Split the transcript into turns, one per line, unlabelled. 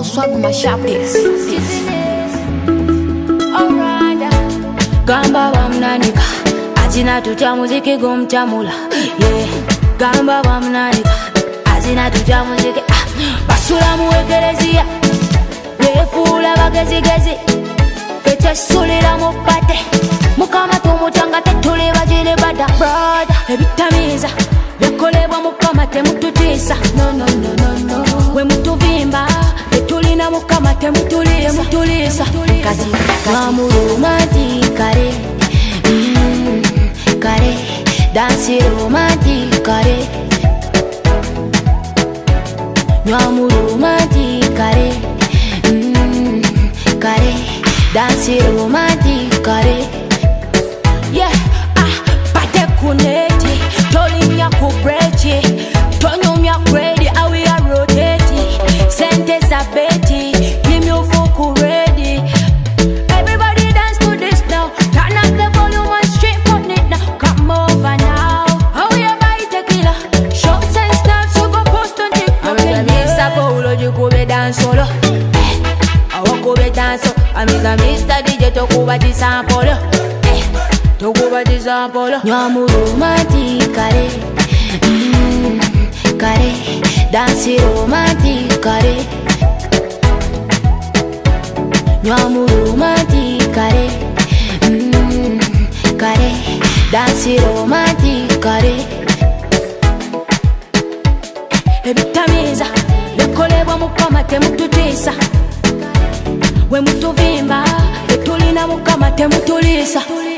swag my sharp this.
Gamba wamnanika Ajina tucha muziki gumchamula. Yeah. Gamba wamnanika Ajina tucha muziki basula muwekelezia wefula bagezigezi fete sulira mupate mukama tumutanga tetuli bajile bada brother ebitamiza byakolebwa mukama temututiisa no no no no no we mutuvimba tetulina mukama temutulisa kati romantic kare kare dance romantic kare nyamu romantic kare kare dance romantic kare yeah pate kuneti tolinya kubrechi tonyumya ready awi a rotate sente zabeti give you full ready everybody dance to this now turn up the volume and straight on it now come over now how we buy tequila shots and snaps so go post on TikTok and mix up all you go dance solo I dance I'm Mr. DJ tokuba di sample tokuba di sample nyamu romantic kare kare dance romantic kare nyamu romantic kare kare dance romantic kare ebitamiza bekolebwa mukama temututiisa we mutuvimba tetulina mukama temutulisa